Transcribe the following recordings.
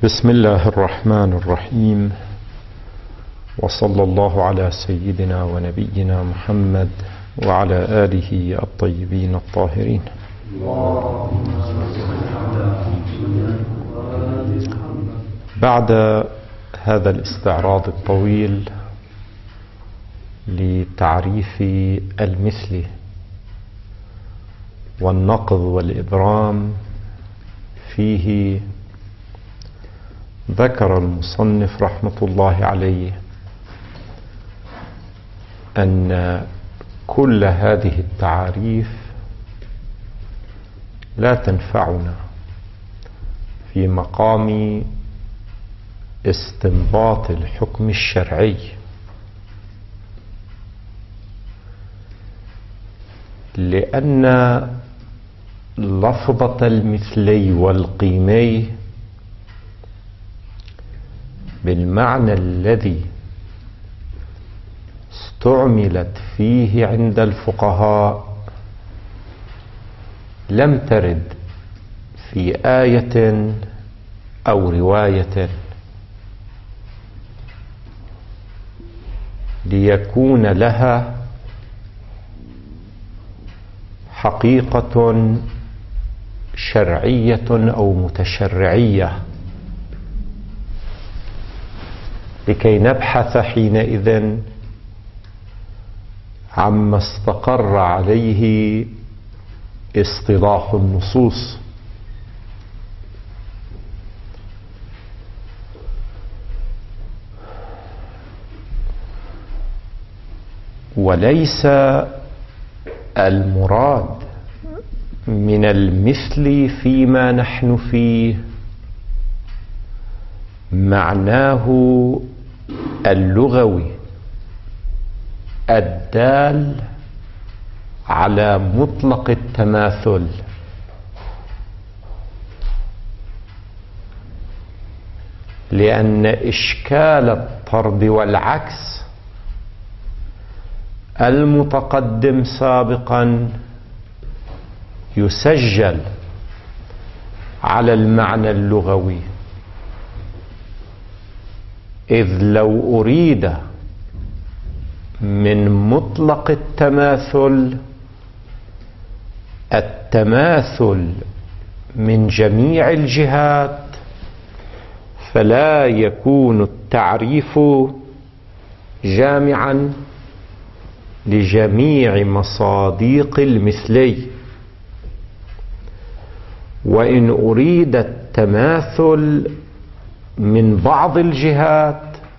بسم الله الرحمن الرحيم، وصلى الله على سيدنا ونبينا محمد وعلى آله الطيبين الطاهرين. بعد هذا الاستعراض الطويل لتعريف المثل والنقض والإبرام فيه، ذكر المصنف رحمة الله عليه أن كل هذه التعاريف لا تنفعنا في مقام استنباط الحكم الشرعي، لأن لفظة المثلي والقيمي بالمعنى الذي استعملت فيه عند الفقهاء لم ترد في آية أو رواية، ليكون لها حقيقة شرعية أو متشرعية، لكي نبحث حينئذ عما استقر عليه اصطلاح النصوص. وليس المراد من المثل فيما نحن فيه معناه اللغوي الدال على مطلق التماثل، لأن إشكال الطرد والعكس المتقدم سابقا يسجل على المعنى اللغوي، إذ لو أريد من مطلق التماثل من جميع الجهات، فلا يكون التعريف جامعا لجميع مصادق المثلي. وإن أريد التماثل من بعض الجهات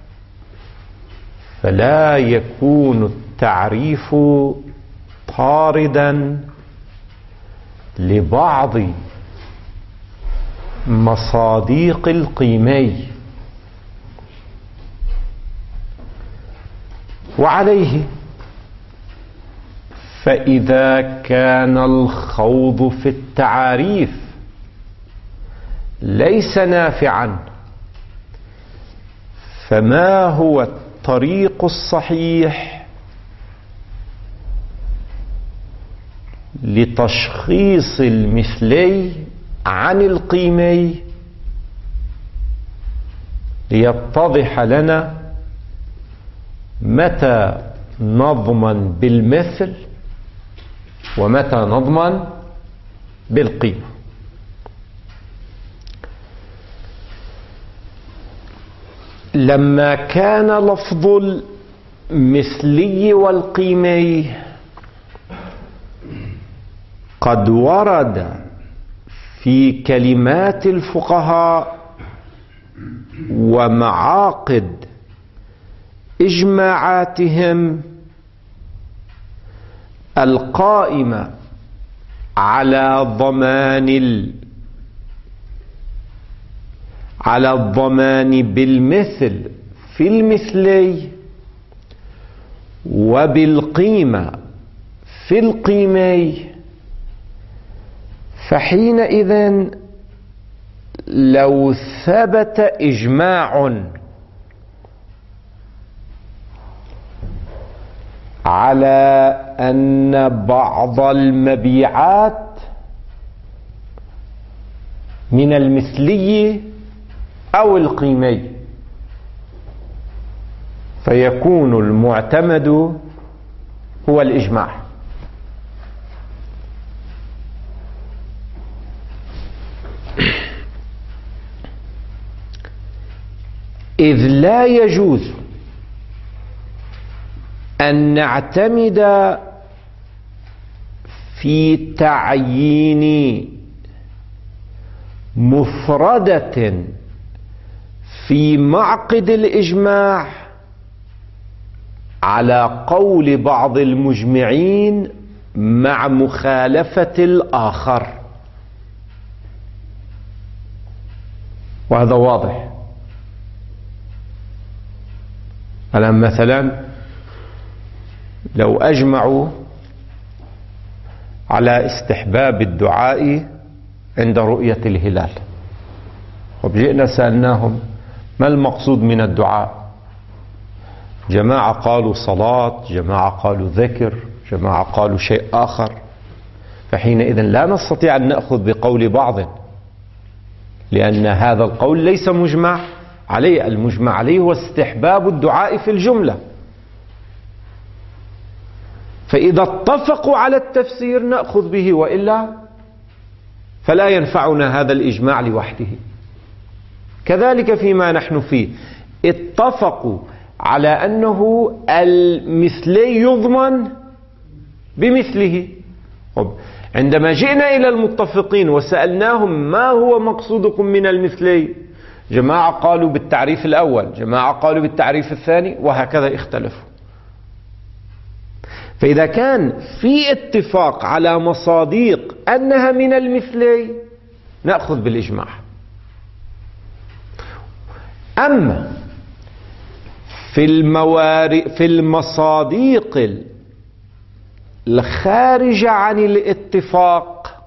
فلا يكون التعريف طاردا لبعض مصادق القيمي. وعليه فإذا كان الخوض في التعاريف ليس نافعا، فما هو الطريق الصحيح لتشخيص المثلي عن القيمي ليتضح لنا متى نضمن بالمثل ومتى نضمن بالقيمة؟ لما كان لفظ المثلي والقيمي قد ورد في كلمات الفقهاء ومعاقد إجماعاتهم القائمة على الضمان بالمثل في المثلي وبالقيمة في القيمي، فحينئذ لو ثبت إجماع على أن بعض المبيعات من المثلي أو القيمي، فيكون المعتمد هو الإجماع. إذ لا يجوز أن نعتمد في تعيين مفردة في معقد الإجماع على قول بعض المجمعين مع مخالفة الآخر، وهذا واضح. الآن مثلا لو أجمعوا على استحباب الدعاء عند رؤية الهلال، وجئنا سألناهم ما المقصود من الدعاء؟ جماعة قالوا صلاة، جماعة قالوا ذكر، جماعة قالوا شيء آخر، فحينئذ لا نستطيع أن نأخذ بقول بعض، لأن هذا القول ليس مجمع عليه. المجمع عليه هو استحباب الدعاء في الجملة، فإذا اتفقوا على التفسير نأخذ به، وإلا فلا ينفعنا هذا الإجماع لوحده. كذلك فيما نحن فيه اتفقوا على أنه المثلي يضمن بمثله. عندما جئنا إلى المتفقين وسألناهم ما هو مقصودكم من المثلي، جماعة قالوا بالتعريف الأول، جماعة قالوا بالتعريف الثاني، وهكذا اختلفوا. فإذا كان في اتفاق على مصادق أنها من المثلي نأخذ بالإجماع. أما في المصادق الخارجة عن الاتفاق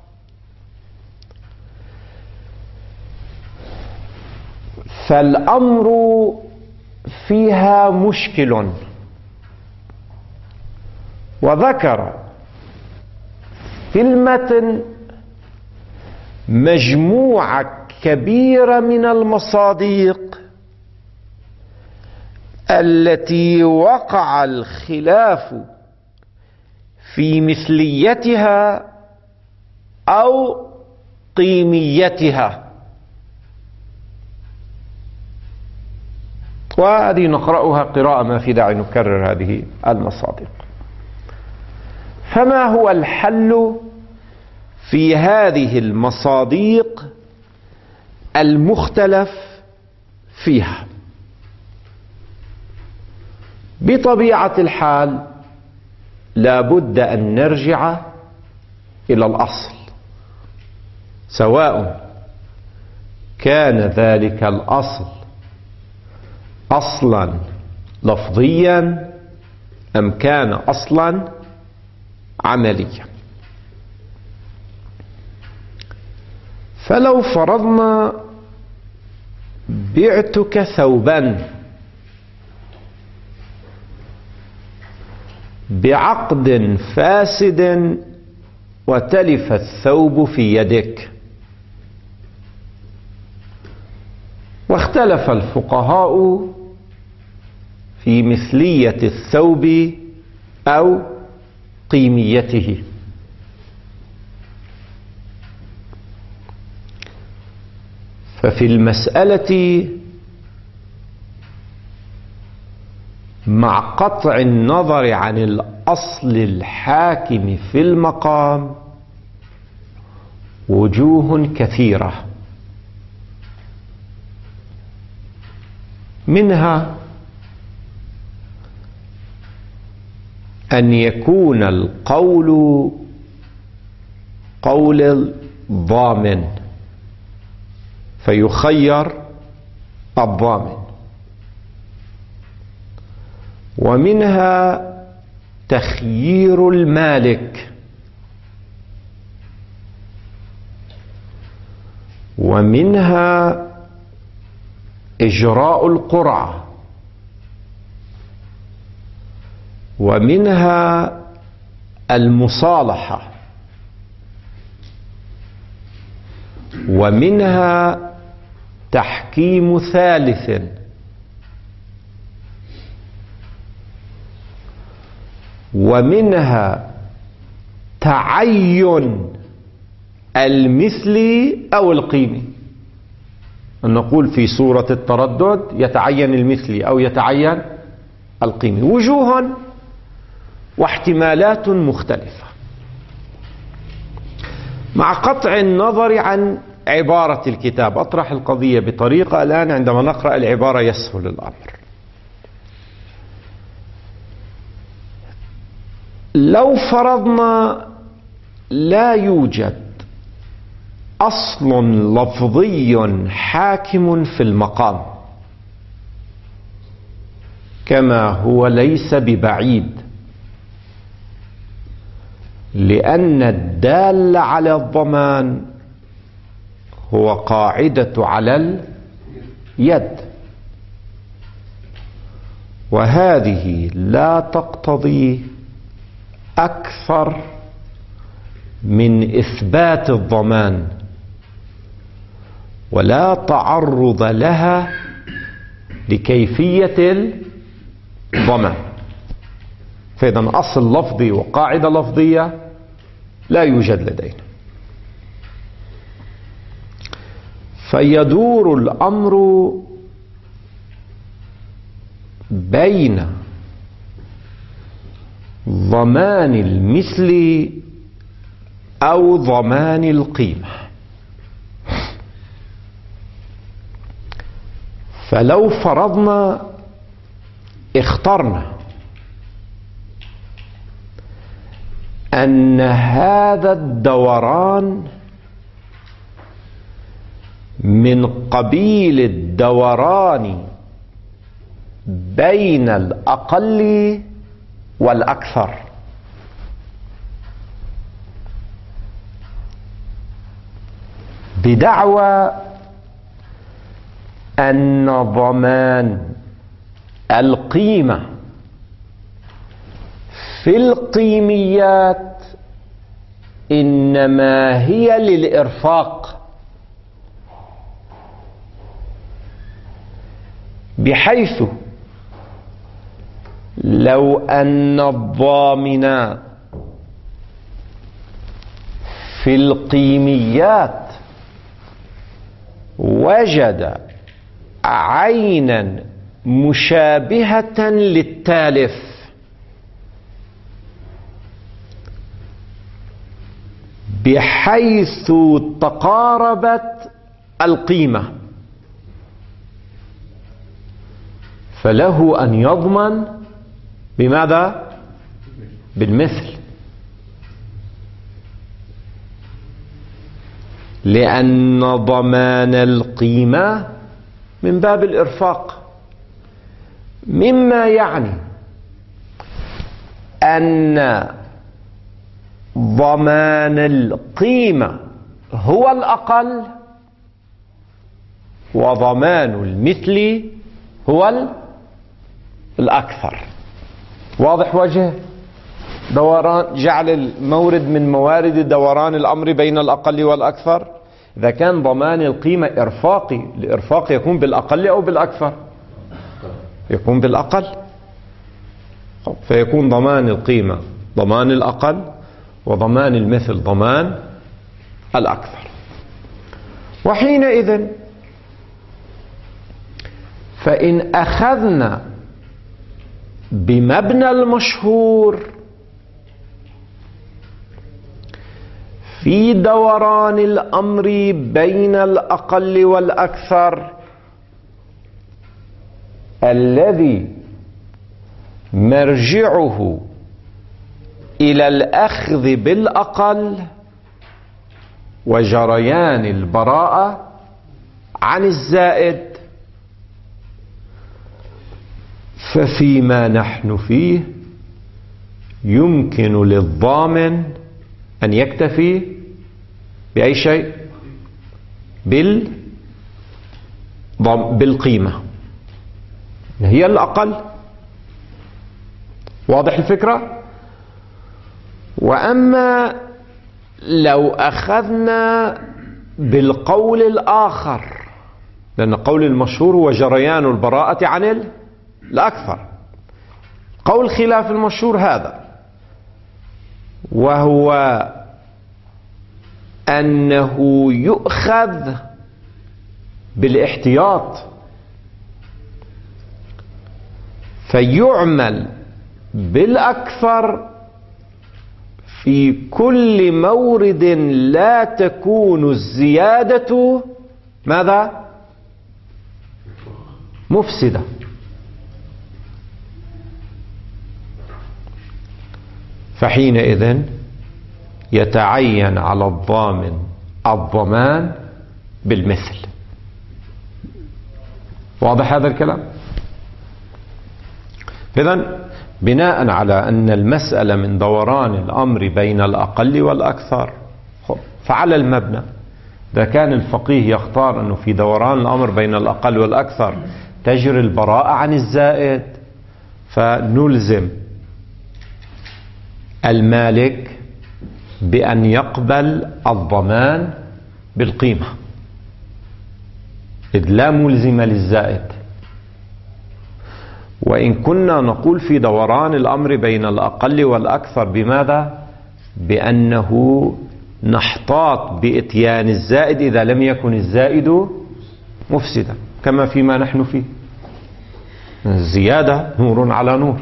فالأمر فيها مشكل. وذكر في المتن مجموعة كبيرة من المصادق التي وقع الخلاف في مثليتها أو قيميتها، وهذه نقرأها قراءة، ما في داعي نكرر هذه المصادق. فما هو الحل في هذه المصادق المختلف فيها؟ بطبيعة الحال لا بد أن نرجع إلى الأصل، سواء كان ذلك الأصل أصلا لفظيا أم كان أصلا عمليا. فلو فرضنا بعتك ثوبا بعقد فاسد وتلف الثوب في يدك، واختلف الفقهاء في مثلية الثوب أو قيميته، ففي المسألة مع قطع النظر عن الأصل الحاكم في المقام وجوه كثيرة، منها أن يكون القول قول الضامن فيخير الضامن، ومنها تخيير المالك، ومنها إجراء القرعة، ومنها المصالحة، ومنها تحكيم ثالث ومنها تعين المثلي أو القيمي. نقول في سورة التردد يتعين المثلي أو يتعين القيمي، وجوه واحتمالات مختلفة مع قطع النظر عن عبارة الكتاب. أطرح القضية بطريقة الآن عندما نقرأ العبارة يسهل الأمر. لو فرضنا لا يوجد أصل لفظي حاكم في المقام، كما هو ليس ببعيد، لأن الدال على الضمان هو قاعدة على اليد، وهذه لا تقتضي أكثر من إثبات الضمان ولا تعرض لها لكيفية الضمان. فإذا أصل لفظي وقاعدة لفظية لا يوجد لدينا. فيدور الأمر بين ضمان المثل أو ضمان القيمة. فلو فرضنا اخترنا أن هذا الدوران من قبيل الدوران بين الأقل والأكثر، بدعوى أن ضمان القيمة في القيميات إنما هي للإرفاق، بحيث لو أن الضامن في القيميات وجد عينا مشابهة للتالف بحيث تقاربت القيمة، فله أن يضمن بماذا؟ بالمثل، لأن ضمان القيمة من باب الإرفاق، مما يعني أن ضمان القيمة هو الأقل وضمان المثل هو الأكثر. واضح وجه دوران جعل المورد من موارد دوران الأمر بين الأقل والأكثر؟ إذا كان ضمان القيمة إرفاقي، الإرفاق يكون بالأقل أو بالأكثر؟ يكون بالأقل، فيكون ضمان القيمة ضمان الأقل وضمان المثل ضمان الأكثر. وحينئذ فإن أخذنا بمبنى المشهور في دوران الأمر بين الأقل والأكثر الذي مرجعه إلى الأخذ بالأقل وجريان البراءة عن الزائد، ففيما نحن فيه يمكن للضامن أن يكتفي بأي شيء؟ بالقيمة هي الأقل. واضح الفكرة؟ وأما لو أخذنا بالقول الآخر لأن قول المشهور هو جريان البراءة عن الأكثر. قول خلاف المشهور هذا، وهو أنه يؤخذ بالاحتياط، فيعمل بالأكثر في كل مورد لا تكون الزيادة ماذا؟ مفسدة. فحينئذ يتعين على الضامن الضمان بالمثل. واضح هذا الكلام؟ إذن بناء على أن المسألة من دوران الأمر بين الأقل والأكثر، فعلى المبنى إذا كان الفقيه يختار أنه في دوران الأمر بين الأقل والأكثر تجري البراءة عن الزائد، فنلزم المالك بأن يقبل الضمان بالقيمة، إذ لا ملزم للزائد. وإن كنا نقول في دوران الأمر بين الأقل والأكثر بماذا؟ بأنه نحتاط بإتيان الزائد إذا لم يكن الزائد مفسدا، كما فيما نحن فيه، الزيادة نور على نور.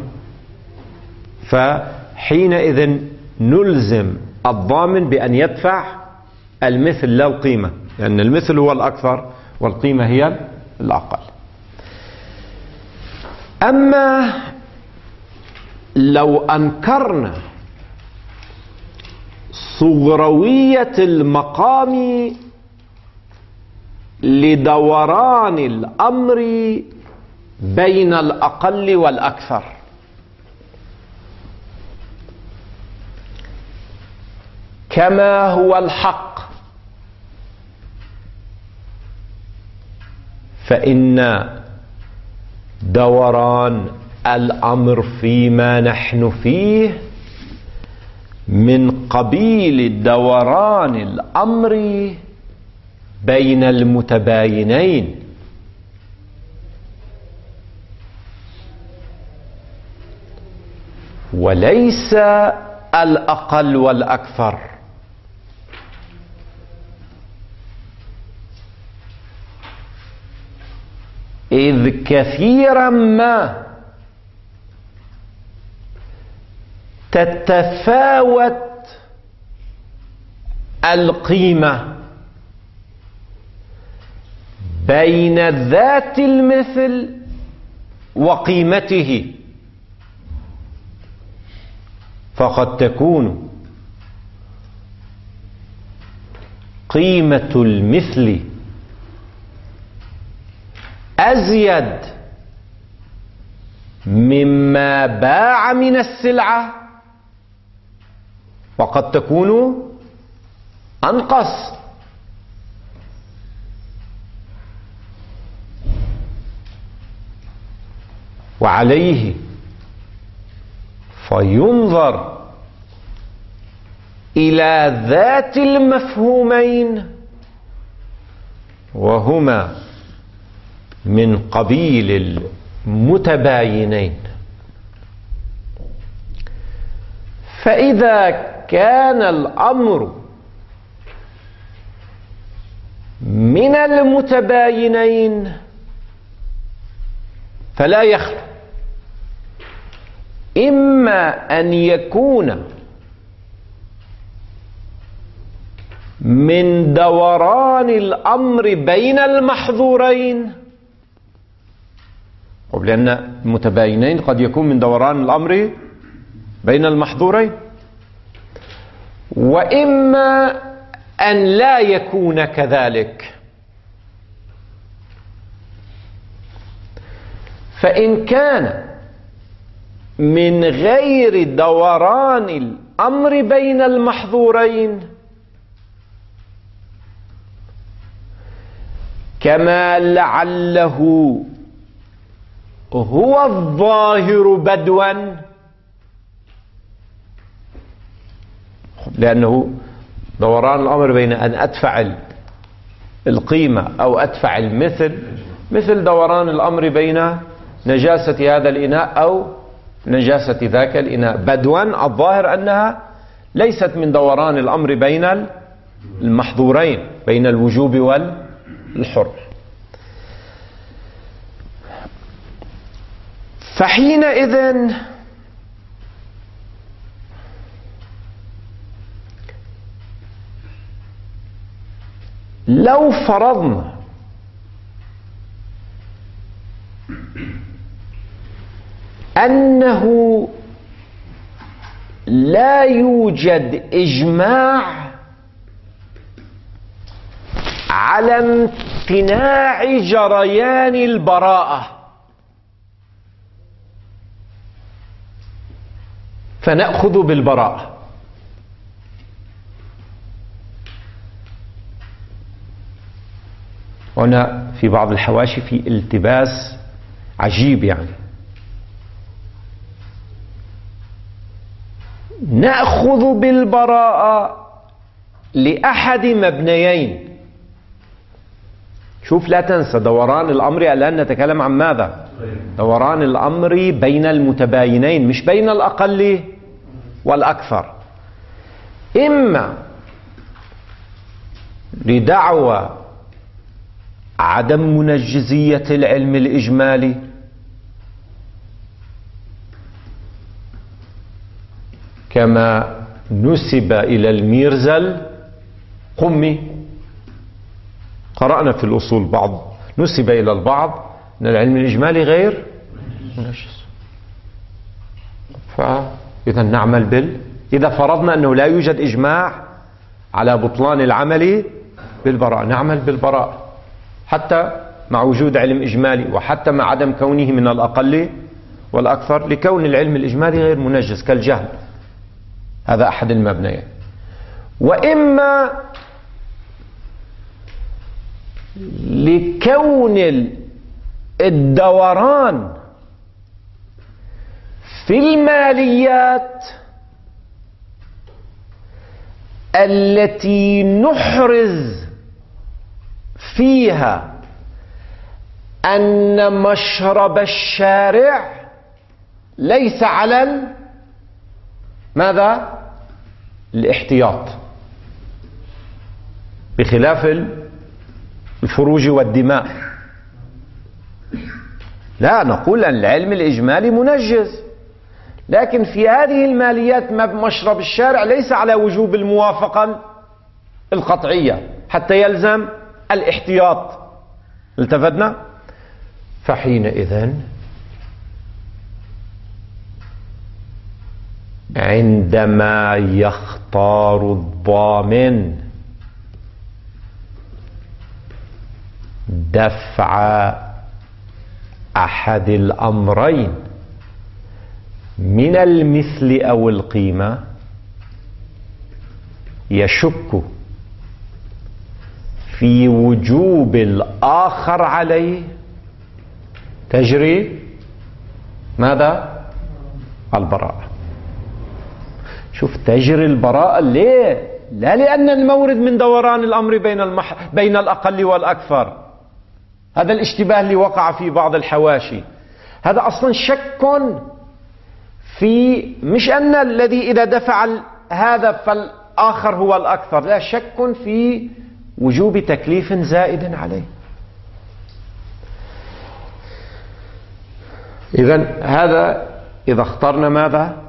فحينئذ نلزم الضامن بأن يدفع المثل لا القيمة، لأن المثل هو الأكثر والقيمة هي الأقل. أما لو أنكرنا صغروية المقام لدوران الأمر بين الأقل والأكثر، كما هو الحق، فإن دوران الأمر فيما نحن فيه من قبيل دوران الأمر بين المتباينين، وليس الأقل والأكثر. إذ كثيرا ما تتفاوت القيمة بين ذات المثل وقيمته، فقد تكون قيمة المثل أزيد مما باع من السلعة، وقد تكون أنقص. وعليه فينظر إلى ذات المفهومين، وهما من قبيل المتباينين. فإذا كان الأمر من المتباينين فلا يخلو إما أن يكون من دوران الأمر بين المحظورين، لأن المتباينين قد يكون من دوران الأمر بين المحظورين، وإما أن لا يكون كذلك. فإن كان من غير دوران الأمر بين المحظورين، كما لعله هو الظاهر بدوا، لأنه دوران الأمر بين أن أدفع القيمة أو أدفع المثل، مثل دوران الأمر بين نجاسة هذا الإناء أو نجاسة ذاك الإناء، بدوا الظاهر أنها ليست من دوران الأمر بين المحظورين، بين الوجوب والحر. فحينئذ لو فرضنا أنه لا يوجد إجماع على امتناع جريان البراءة، فنأخذ بالبراءة. هنا في بعض الحواشي في التباس عجيب، يعني نأخذ بالبراءة لأحد مبنيين. شوف، لا تنسى دوران الأمر الآن نتكلم عن ماذا؟ دوران الأمر بين المتباينين، مش بين الأقل والأكثر. إما لدعوى عدم منجزية العلم الإجمالي، كما نسب إلى الميرزا القمي. قرأنا في الأصول بعض نسب إلى البعض أن العلم الإجمالي غير منجز. فإذا نعمل إذا فرضنا أنه لا يوجد إجماع على بطلان العمل بالبراءة، نعمل بالبراءة حتى مع وجود علم إجمالي، وحتى مع عدم كونه من الأقل والأكثر، لكون العلم الإجمالي غير منجز كالجهل. هذا أحد المبنيين. وإما لكون الدوران في الماليات التي نحرز فيها أن مشرب الشارع ليس على ماذا؟ الاحتياط، بخلاف الفروج والدماء. لا نقول أن العلم الإجمالي منجز، لكن في هذه الماليات مشرب الشارع ليس على وجوب الموافقة القطعية حتى يلزم الاحتياط. التفتنا؟ فحينئذ عندما يختار الضامن دفع أحد الأمرين من المثل أو القيمة، يشك في وجوب الآخر عليه، تجري ماذا؟ البراءة. شوف، تجري البراءة ليه؟ لا لأن المورد من دوران الأمر بين الأقل والأكثر. هذا الاشتباه اللي وقع في بعض الحواشي، هذا أصلا شك في، مش أن الذي إذا دفع هذا فالآخر هو الأكثر، لا، شك في وجوب تكليف زائد عليه. إذن هذا إذا اخترنا ماذا؟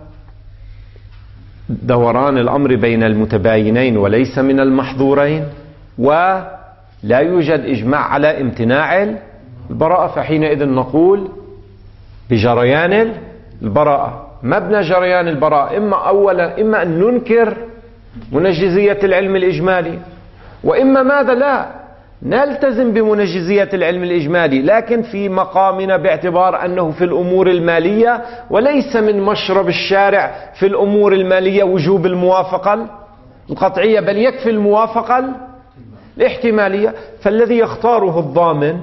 دوران الأمر بين المتباينين وليس من المحظورين، ولا يوجد إجماع على امتناع البراءة، فحينئذ نقول بجريان البراءة. مبنى جريان البراءة إما أن ننكر منجزية العلم الإجمالي، وإما ماذا؟ لا نلتزم بمنجزية العلم الإجمالي، لكن في مقامنا باعتبار أنه في الأمور المالية، وليس من مشرب الشارع في الأمور المالية وجوب الموافقة القطعية، بل يكفي الموافقة الاحتمالية. فالذي يختاره الضامن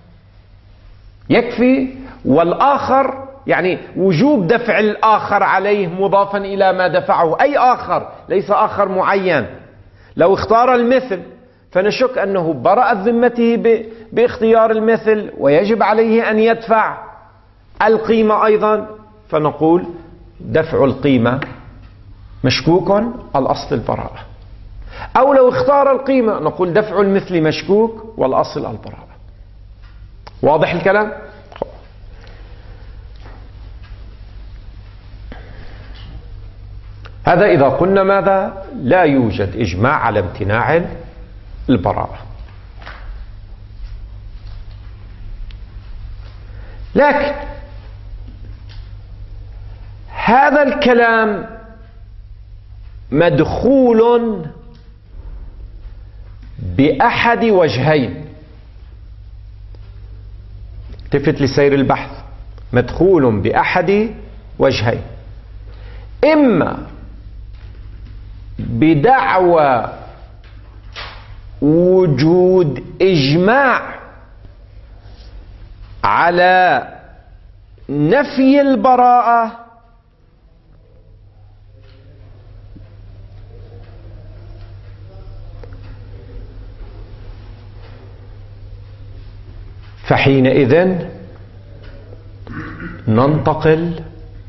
يكفي، والآخر يعني وجوب دفع الآخر عليه مضافا إلى ما دفعه، أي آخر، ليس آخر معين. لو اختار المثل فنشك أنه برأت ذمته باختيار المثل ويجب عليه أن يدفع القيمة أيضا، فنقول دفع القيمة مشكوك، الأصل البراءة. أو لو اختار القيمة نقول دفع المثل مشكوك والأصل البراءة. واضح الكلام؟ هذا إذا قلنا ماذا؟ لا يوجد إجماع على امتناع البراءة. لكن هذا الكلام مدخول بأحد وجهين. التفت لسير البحث، مدخول بأحد وجهين: إما بدعوى وجود إجماع على نفي البراءة، فحينئذ ننتقل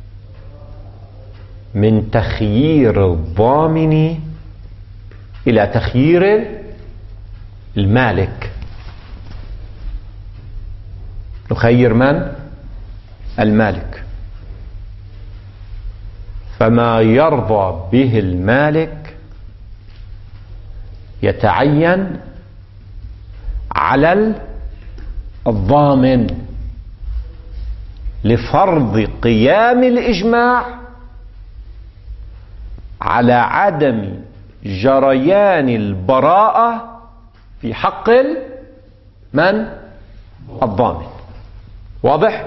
من تخيير الضامن إلى تخيير المالك. نخير من؟ المالك. فما يرضى به المالك يتعين على الضامن لفرض قيام الإجماع على عدم جريان البراءة في حق من؟ الضامن. واضح؟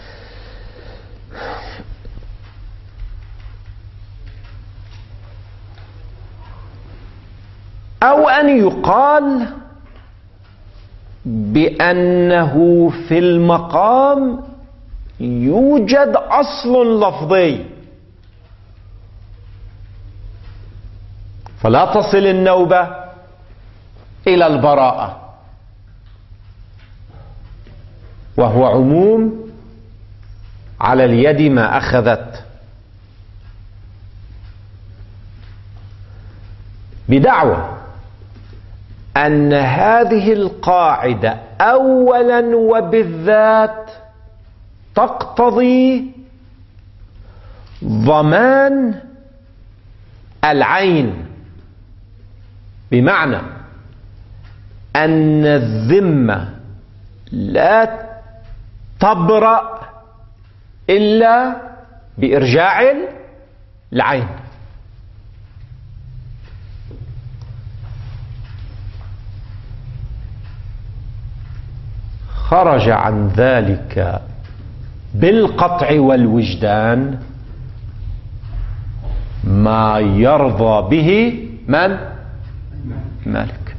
أو أن يقال بأنه في المقام يوجد أصل لفظي، فلا تصل النوبة إلى البراءة، وهو عموم على اليد ما أخذت، بدعوى أن هذه القاعدة أولا وبالذات تقتضي ضمان العين، بمعنى أن الذمة لا تبرأ إلا بإرجاع العين. خرج عن ذلك بالقطع والوجدان ما يرضى به من؟ مالك.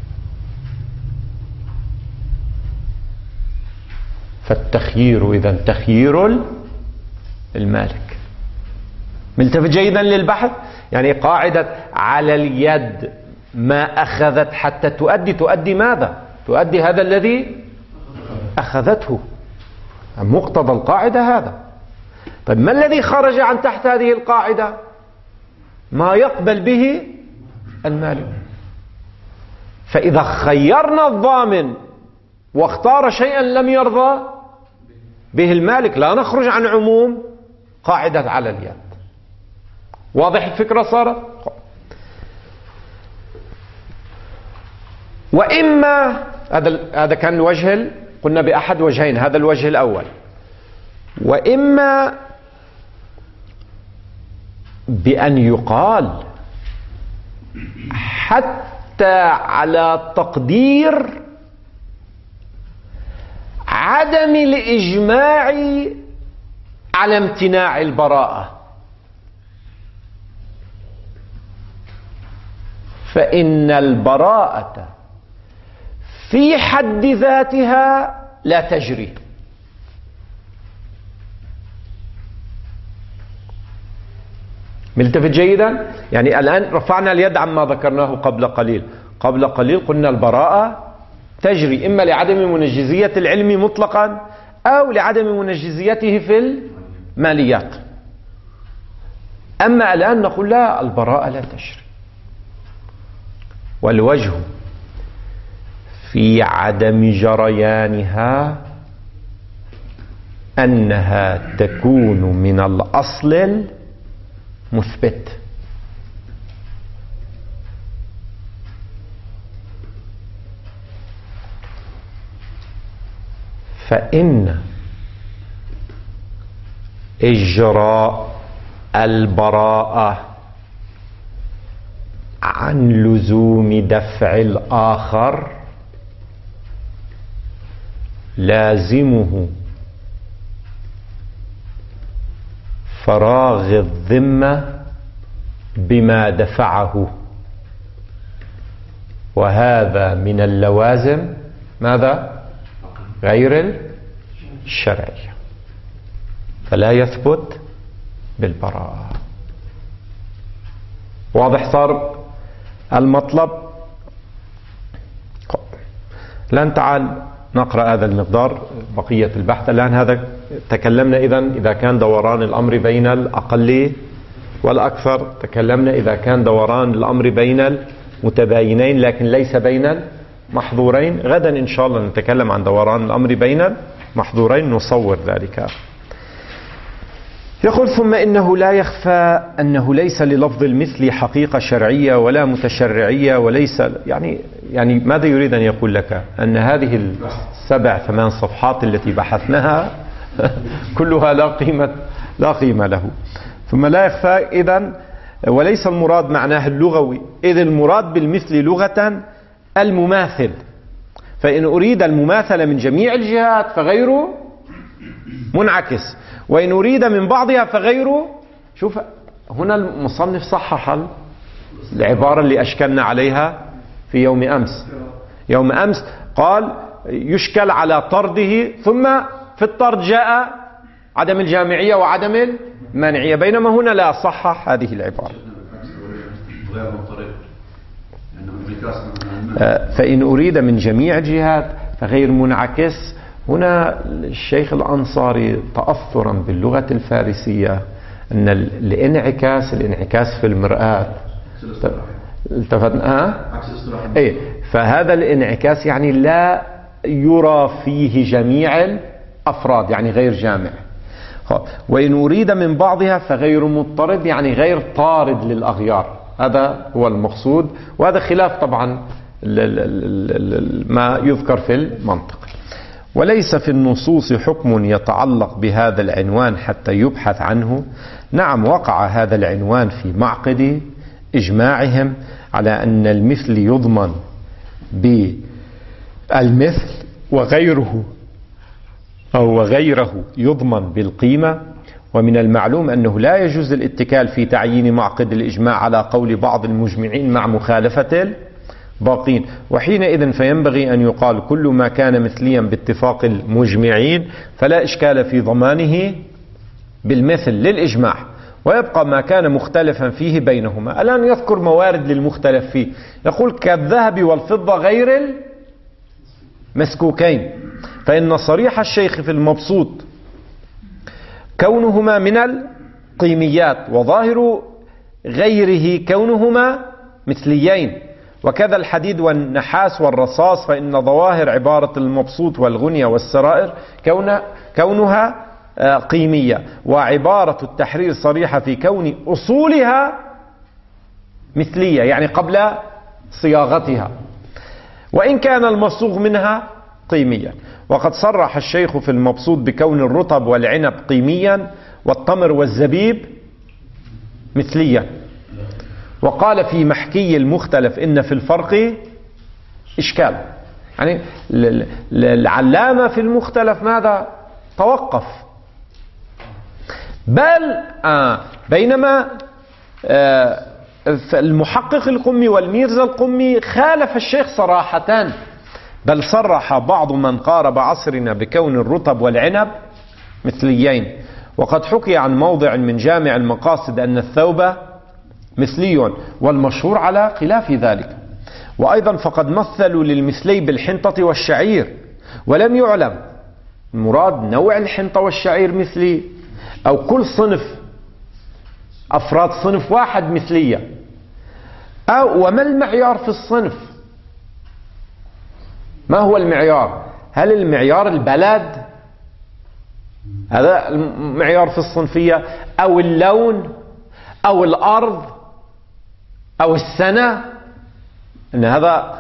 فالتخيير إذن تخيير المالك. ملتفت جيدا للبحث، يعني قاعدة على اليد ما أخذت حتى تؤدي ماذا؟ تؤدي هذا الذي أخذته، مقتضى القاعدة هذا. طيب ما الذي خرج عن تحت هذه القاعدة؟ ما يقبل به المالك. فإذا خيرنا الضامن واختار شيئا لم يرضى به المالك لا نخرج عن عموم قاعدة على اليد. واضح الفكرة صارت؟ وإما هذا كان الوجه، قلنا بأحد وجهين، هذا الوجه الأول. وإما بأن يقال حتى على تقدير عدم الإجماع على امتناع البراءة، فإن البراءة في حد ذاتها لا تجري. ملتفت جيدا؟ يعني الآن رفعنا اليد عما ذكرناه قبل قليل، قبل قليل قلنا البراءة تجري إما لعدم منجزية العلم مطلقا أو لعدم منجزيته في الماليات. أما الآن نقول لا، البراءة لا تجري. والوجه في عدم جريانها أنها تكون من الأصل المثبت. فإن إجراء البراءة عن لزوم دفع الآخر لازمه فراغ الذمة بما دفعه، وهذا من اللوازم ماذا؟ غير الشرعية، فلا يثبت بالبراءة. واضح صار المطلب؟ الآن تعال نقرأ هذا المقدار بقية البحث. الآن هذا تكلمنا إذا كان دوران الأمر بين الأقل والأكثر، تكلمنا إذا كان دوران الأمر بين المتباينين لكن ليس بين المحظورين. غدا إن شاء الله نتكلم عن دوران الأمر بين المحظورين، نصور ذلك. يقول ثم إنه لا يخفى أنه ليس للفظ المثل حقيقة شرعية ولا متشرعية، وليس يعني ماذا يريد أن يقول لك؟ أن هذه 7-8 صفحات التي بحثناها كلها لا قيمة له. ثم لا يخفى إذن وليس المراد معناه اللغوي، إذ المراد بالمثل لغة المماثل، فإن أريد المماثلة من جميع الجهات فغيره منعكس، وإن أريد من بعضها فغيره. شوف هنا المصنف صحح العبارة اللي أشكلنا عليها في يوم أمس قال يشكل على طرده، ثم في الطرد جاء عدم الجامعية وعدم المانعية، بينما هنا لا صحح هذه العبارة. فإن أريد من جميع الجهات فغير منعكس. هنا الشيخ الأنصاري تأثرا باللغة الفارسية أن الانعكاس في المرآة التفتنا فهذا الانعكاس يعني لا يرى فيه جميع الأفراد، يعني غير جامع. وإن أريد من بعضها فغير مضطرد، يعني غير طارد للأغيار، هذا هو المقصود، وهذا خلاف طبعا ما يذكر في المنطق. وليس في النصوص حكم يتعلق بهذا العنوان حتى يبحث عنه. نعم وقع هذا العنوان في معقد إجماعهم على أن المثل يضمن بالمثل وغيره يضمن بالقيمة. ومن المعلوم أنه لا يجوز الاتكال في تعيين معقد الإجماع على قول بعض المجمعين مع مخالفة الباقين، وحينئذ فينبغي أن يقال كل ما كان مثليا باتفاق المجمعين فلا إشكال في ضمانه بالمثل للإجماع، ويبقى ما كان مختلفا فيه بينهما. الآن يذكر موارد للمختلف فيه، يقول كالذهب والفضة غير المسكوكين، فإن صريح الشيخ في المبسوط كونهما من القيميات، وظاهر غيره كونهما مثليين، وكذا الحديد والنحاس والرصاص، فإن ظواهر عبارة المبسوط والغنية والسرائر كونها قيمية، وعبارة التحرير صريحة في كون أصولها مثلية، يعني قبل صياغتها، وإن كان المصوغ منها قيميا. وقد صرح الشيخ في المبسوط بكون الرطب والعنب قيميا والتمر والزبيب مثليا، وقال في محكي المختلف إن في الفرق إشكال. يعني العلامة في المختلف ماذا توقف، بل بينما المحقق القمي والميرزا القمي خالف الشيخ صراحة، بل صرح بعض من قارب عصرنا بكون الرطب والعنب مثليين. وقد حكي عن موضع من جامع المقاصد أن الثوب مثلي، والمشهور على خلاف ذلك. وأيضا فقد مثلوا للمثلي بالحنطة والشعير ولم يعلم المراد نوع الحنطة والشعير مثلي أو كل صنف أفراد صنف واحد مثلية، أو وما المعيار في الصنف؟ ما هو المعيار؟ هل المعيار البلد؟ هذا المعيار في الصنفية، أو اللون، أو الأرض، أو السنة، أن هذا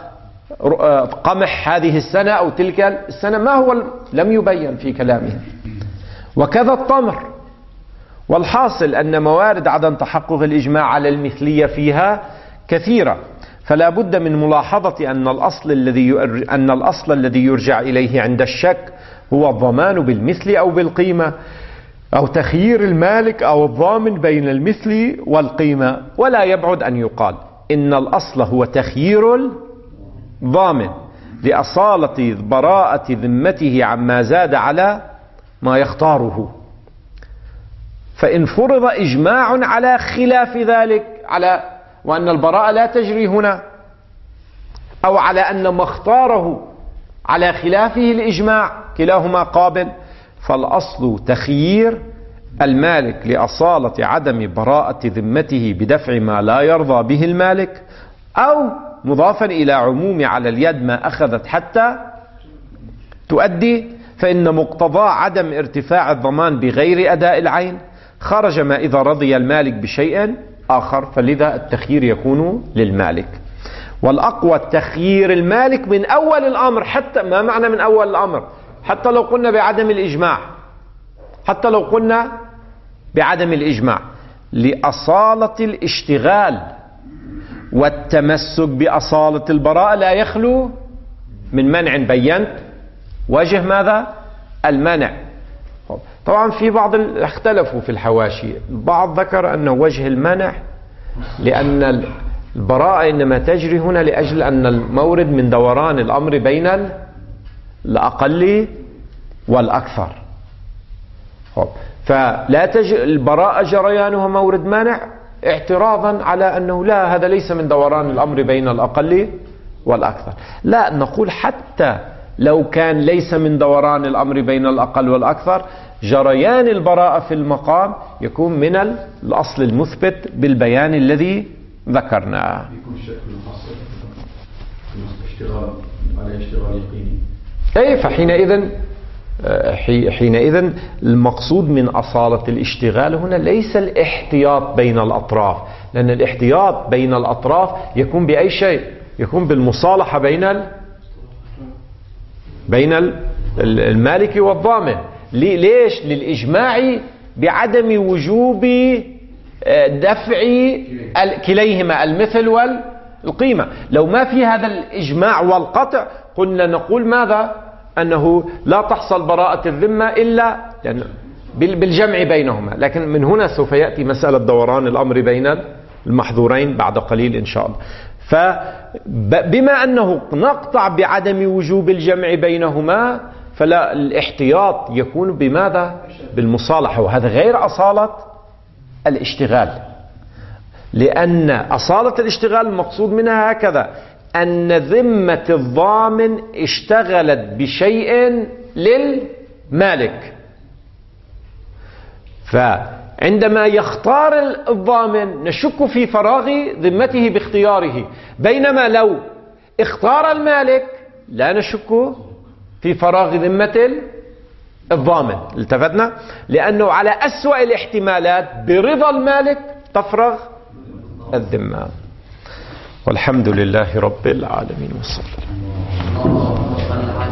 قمح هذه السنة أو تلك السنة، ما هو لم يبين في كلامه. وكذا التمر. والحاصل أن موارد عدم تحقق الإجماع على المثلية فيها كثيرة، فلا بد من ملاحظة أن الأصل الذي يرجع إليه عند الشك هو الضمان بالمثل أو بالقيمة، أو تخيير المالك أو الضامن بين المثل والقيمة. ولا يبعد أن يقال إن الأصل هو تخيير الضامن لأصالة براءة ذمته عما زاد على ما يختاره. فإن فرض إجماع على خلاف ذلك، على وأن البراءة لا تجري هنا، أو على أن ما اختاره على خلافه الإجماع، كلاهما قابل، فالأصل تخيير المالك لأصالة عدم براءة ذمته بدفع ما لا يرضى به المالك، أو مضافا إلى عموم على اليد ما أخذت حتى تؤدي، فإن مقتضى عدم ارتفاع الضمان بغير أداء العين خرج ما إذا رضي المالك بشيء آخر، فلذا التخيير يكون للمالك. والأقوى تخيير المالك من أول الأمر. حتى ما معنى من أول الأمر؟ حتى لو قلنا بعدم الإجماع، حتى لو قلنا بعدم الإجماع، لأصالة الاشتغال والتمسك بأصالة البراءة لا يخلو من منع. بينت وجه ماذا؟ المنع. طبعا في بعض اختلفوا في الحواشي، البعض ذكر أن وجه المنع لأن البراءة إنما تجري هنا لأجل أن المورد من دوران الأمر بين الأقل والأكثر، فلا البراءة جريانها مورد منع، اعتراضا على أنه لا، هذا ليس من دوران الأمر بين الأقل والأكثر. لا، نقول حتى لو كان ليس من دوران الأمر بين الأقل والأكثر، جريان البراءة في المقام يكون من الأصل المثبت بالبيان الذي ذكرناه. يكون الشك المحصل اشتغال على اشتغال يقيني. أي، فحينئذ المقصود من أصالة الاشتغال هنا ليس الاحتياط بين الأطراف، لأن الاحتياط بين الأطراف يكون بأي شيء؟ يكون بالمصالحة بين المالك والضامن. ليش؟ للإجماع بعدم وجوب دفع كليهما المثل والقيمة. لو ما في هذا الإجماع والقطع قلنا نقول ماذا؟ أنه لا تحصل براءة الذمة إلا بالجمع بينهما. لكن من هنا سوف يأتي مسألة دوران الأمر بين المحظورين بعد قليل إن شاء الله. فبما أنه نقطع بعدم وجوب الجمع بينهما، فلا، الاحتياط يكون بماذا؟ بالمصالحة، وهذا غير أصالة الاشتغال، لأن أصالة الاشتغال المقصود منها هكذا: أن ذمة الضامن اشتغلت بشيء للمالك، فعندما يختار الضامن نشك في فراغ ذمته باختياره، بينما لو اختار المالك لا نشك في فراغ ذمة الضامن. التفتنا؟ لأنه على أسوأ الاحتمالات برضا المالك تفرغ الذمة. والحمد لله رب العالمين والصلاة.